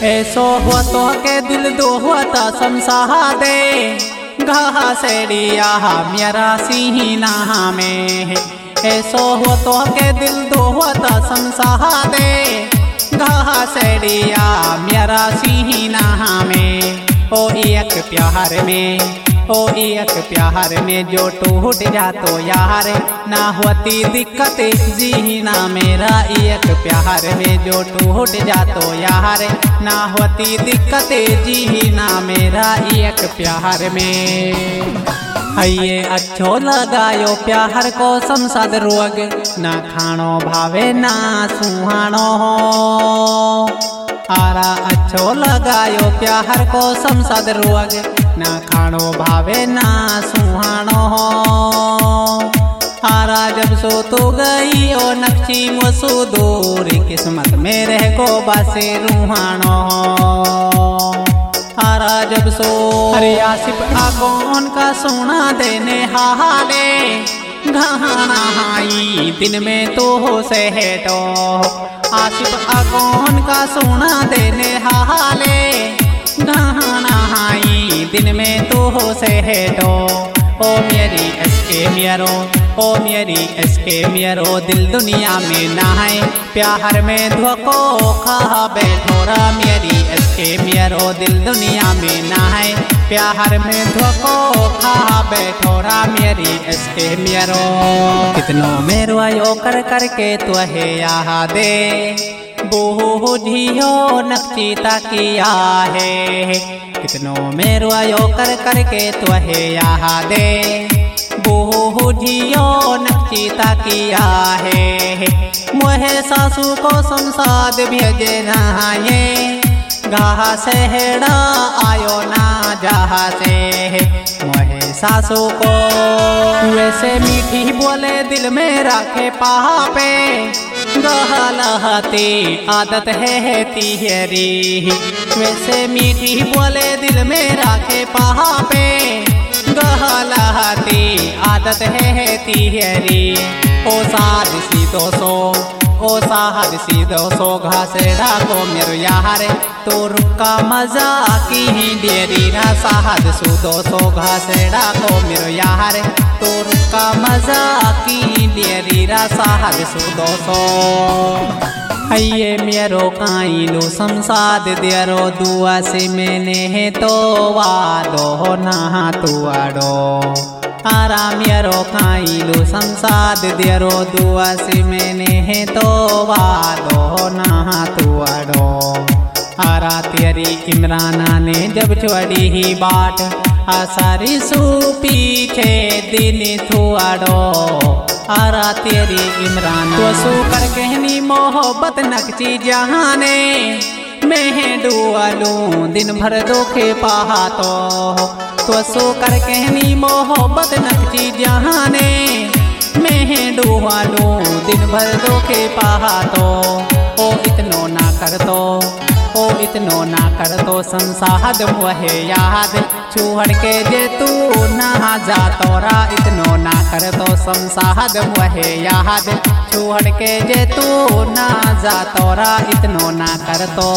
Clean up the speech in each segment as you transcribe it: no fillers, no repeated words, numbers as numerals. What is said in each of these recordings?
ऐसो हुआ तो के दिल दो हुआ ता समसाहा दे घासेड़िया मेरा सीना में। ऐसो हुआ तो के दिल दो हुआ ता समसाहा दे घासेड़िया मेरा सीना में। ओ एक प्यार में, ओ एक प्यार में जो टूट जा तो यार ना होती दिक्कत जीना मेरा। एक प्यार में जो टूट जा तो यार ना होती दिक्कत जीना मेरा। एक प्यार में ये अच्छो लगायो प्यार को संसाद रोग ना खानो भावे ना सुहानो हो। आरा अच्छो लगायो प्यार को संसाद रोग ना खानो भावे ना सुहानो हो। आरा जब सो तो गई ओ नक्शी मसू दूर किस्मत में रह को बासे रूहानो हो। आरा जब सो अरे आसिफ आगोन का सोना देने हाले घाना हाई दिन में तो हो सेहटो। आसिफ आगोन का सोना देने हाले घाना हाई दिन में तो हो सेहटो। ओ मेरी एसके मेरो, ओ मेरी एसके मेरो दिल दुनिया में ना है प्यार में धोखो खा बैठोरा। मेरी एसके मेरो दिल दुनिया में ना है प्यार में धोखो खा बैठोरा। मेरी एसके मेरो कितनों मेरो आयो कर करके तो है यहाँ दे बूढ़ियो नक्शीता किया है। कितनों मेरो आयो कर करके तो है यहाँ दे बूढ़ियो नक्शीता किया है। मोहे सासू को संसाद भेजे नहाए घासेड़ा आयो ना जहाँ से। मोहे सासू को वैसे मीठी बोले दिल में रखे पापे गहलहती आदत है तिहरी। वैसे मीठी बोले दिल में रखे पापे गहलहती आदत है तिहरी। ओ साद सी दोसो, ओ साहद सी दोसो घासेड़ा को मेरो यार तो रुका मजा की डेरी ना। साहद सु दोसो घासेड़ा को मेरो यार तो रुका मजा की डेरी रा। साहद सु दोसो ये मेरो काइलो संसाद देरो दुआ से मैंने तो वादो ना तुआडो। आरा मेरो काइलो संसाद देरो दुआ से मैंने तो वादो ना तुआडो। आरा तेरी इमराना ने जब छोड़ी ही बाट आसारी सू पीछे दिन थुआडो। आरा तेरी इमरान तो सू कर कहनी मोहब्बत नक्ची जहाने मैं डुआलू दिन भर दुखे पाहा तो सू कर कहनी मोहब्बत नक्ची जहाने मैं डुआलू दिन भर दुखे पाहा तो। ओ इतनो ना कर तो, ओ इतनो ना कर तो संसाद मुहे याद छुहड़ के जे तू ना जा तोरा। इतनो ना कर तो संसाद मुहे याद छुहड़ के जे तू ना जा तोरा। इतनो ना कर तो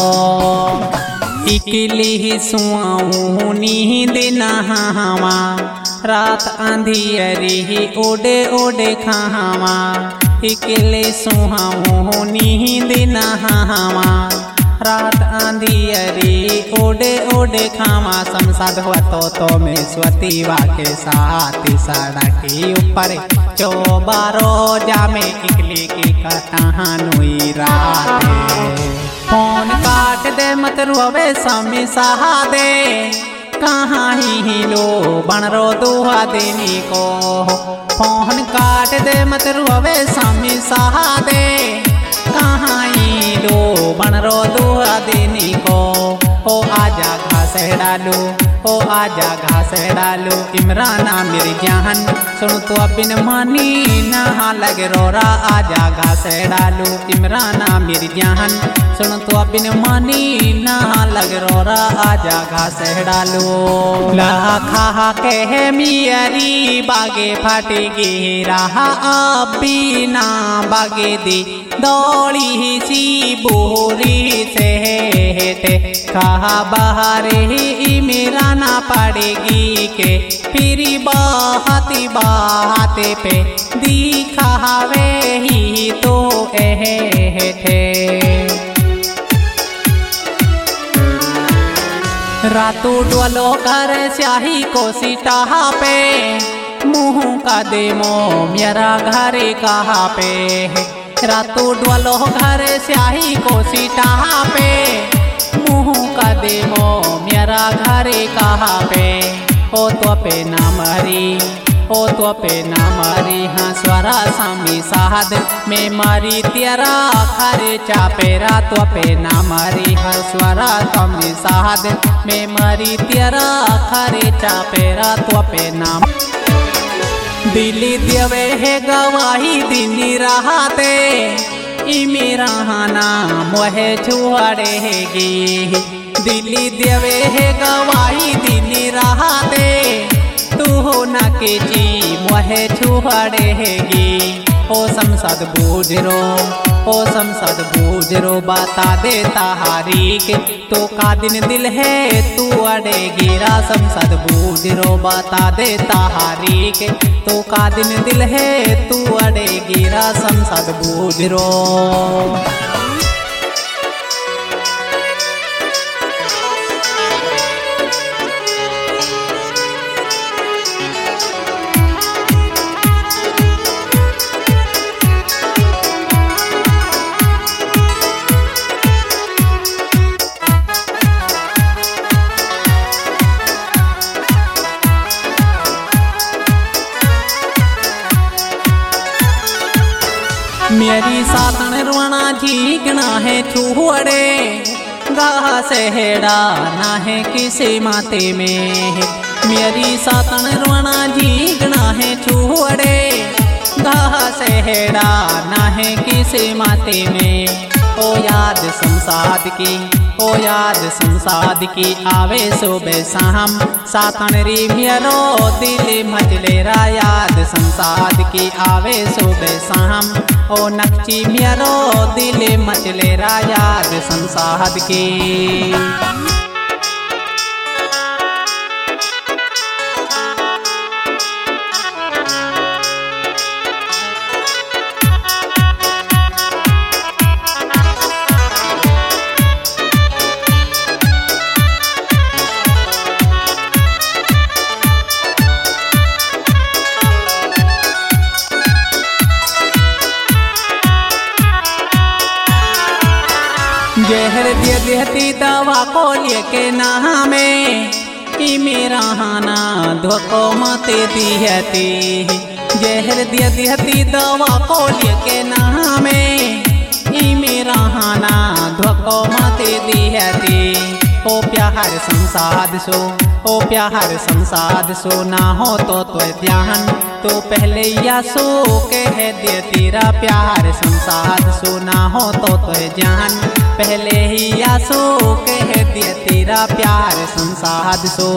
इकली ही सुआऊं नींद नहावा रात अंधियरी ओडे ओडे खावा। इकले सुहाऊं नींद नहावा रात अंधियरी ओडे ओडे खावा। संसाद हुआ तो में स्वतीवा के साथ सड़क ऊपर चौबारो जामे इकली की कहानुई रात। फोन काट दे मत रोवे स्वामी सहा दे कहाँ ही लो बन रो दुआ देनी को। फोन काट दे मत रोवे स्वामी सहा दे कहाँ ही लो बन रो दुआ देनी को। ओ आजा घास डालो, ओ आजा घास डालो इमराना मेरी जान सुन तो बिन मानी नहा लग रोरा। आजा घास डालो इमराना मेरी जान सुन तो बिन मानी नहा लग रोरा। आजा घास डालो लाखा के मियरी बागे फटेगी रहा अभी ना बागे दी दौड़ी सी बोरी से कहा बाहरे ही मेरा ना पड़ेगी के फिर बाहती बाते पे दिखावे ही तो थे। रातू डोलो कर स्याही को सीटा पे मुँह का दे मो मेरा घरे कहाँ पे। रातू डोलो घर स्याही को सीटा पे मुँह का दे मो मेरा घरे कहाँ पे। ओ तो पे ना मरी ओ तो पे ना मरी हाँ स्वरा सामी साहद में मारी तेरा खरे चापेरा तो पे ना मरी हाँ स्वरा सामी साहद में मारी तेरा खरे चापेरा तो पे नाम। दिल्ली देवे है गवाही दिनी रहते ई मेरा नाम मोहे छुआड़ेगी। दिल्ली देवे है गवाही दिनी रहते तू हो न के जी मोहे छुआड़ेगी। ओ संसद बूझरो बता दे तारीख तो का दिन दिल है तू अड़ेगी। रा संसद बूझरो बता दे तारीख तो का दिन दिल है तू अड़ेगी। रा संसद बूझरो मेरी सातन रुआना झीकना है छुहड़े गाह से हेड़ा ना है किसी माते में। मेरी सातन रुआना झीकना है छुहड़े गाह से हेड़ा ना है किसी माते में। ओ याद संसाद की आवे सुबह शाम सातन री मेरो दिल मचलेरा। याद संसाद की आवे सुबह शाम ओ नक्ची मेरो दिल मचलेरा। याद संसाद की जहर दे देती दवा को लेके नहा में ई मेरा हाना धोखो मते दिहती। जहर दे देती दवा को लेके नहा में ई मेरा हाना धोखो मते दिहती। ओ प्यार संसाद सो ना हो तो ध्यान तो पहले या सो कह दे तेरा प्यार संसाद सो ना हो तो जान पहले ही या सो कह दे तेरा प्यार संसाद सो।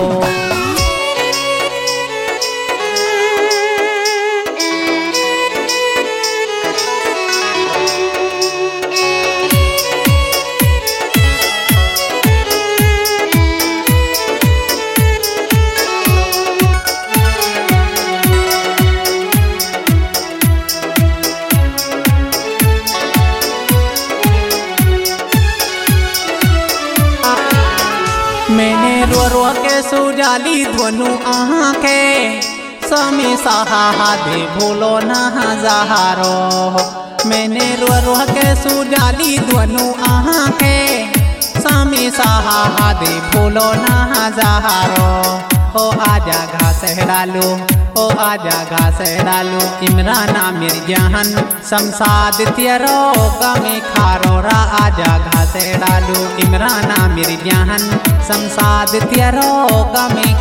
मैंने रो के सुजाली धोनू आँखें समी सहा दे भूलो ना जहारो। मैंने रो के सुजाली धोनू आँखें समी सहा दे भूलो ना जहारो। ओ आजा घास डालो ओ आजा घास डालो इमराना मिर्जान शमशाद तेरो गमे खारो। रा आजा घास डालो इमराना मिर्जान शमशाद तेरो गमे